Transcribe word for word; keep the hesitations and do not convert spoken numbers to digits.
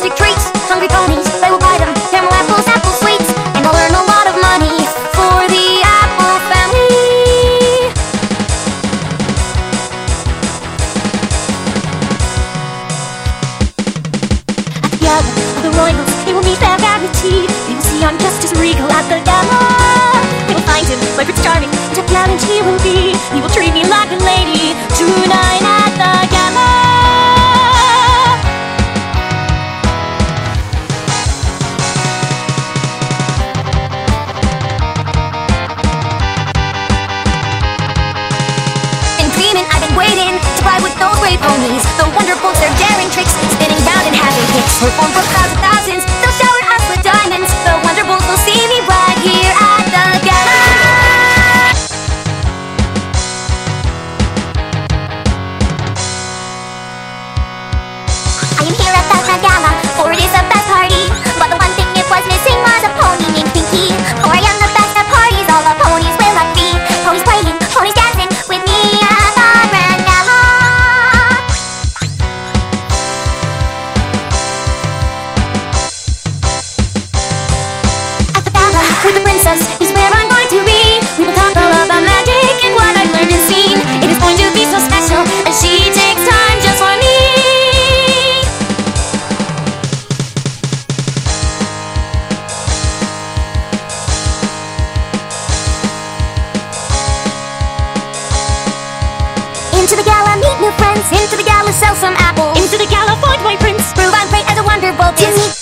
fantastic treats. Hungry ponies, they will buy them. Caramel apples, apple sweets, and I'll earn a lot of money for the Apple family. At the gala of the royals, they will meet their guaranteed. They will see I'm just as regal at the gala. They will find him, my Prince Charming, and how gallant he will be. He will treat me like a lady tonight at the gala. I've been waiting to ride with those brave ponies. The wonderful, their daring tricks, spinning round and having hits. Perform for crowds of thousands, they'll shower us with diamonds. The Wonderbolts will see me right here at the gala. I am here at the grand gala, for it is the best party. But the one thing it was missing was a pony named Pinky. For I am the best at parties, all the ponies will like me. Ponies playing, ponies dancing with me. With the princess is where I'm going to be. We will talk all about magic and what I've learned and seen. It is going to be so special, and she takes time just for me. Into the gala, meet new friends. Into the gala, sell some apples. Into the gala, find my prince. Prove I'm great as a Wonderbolt is.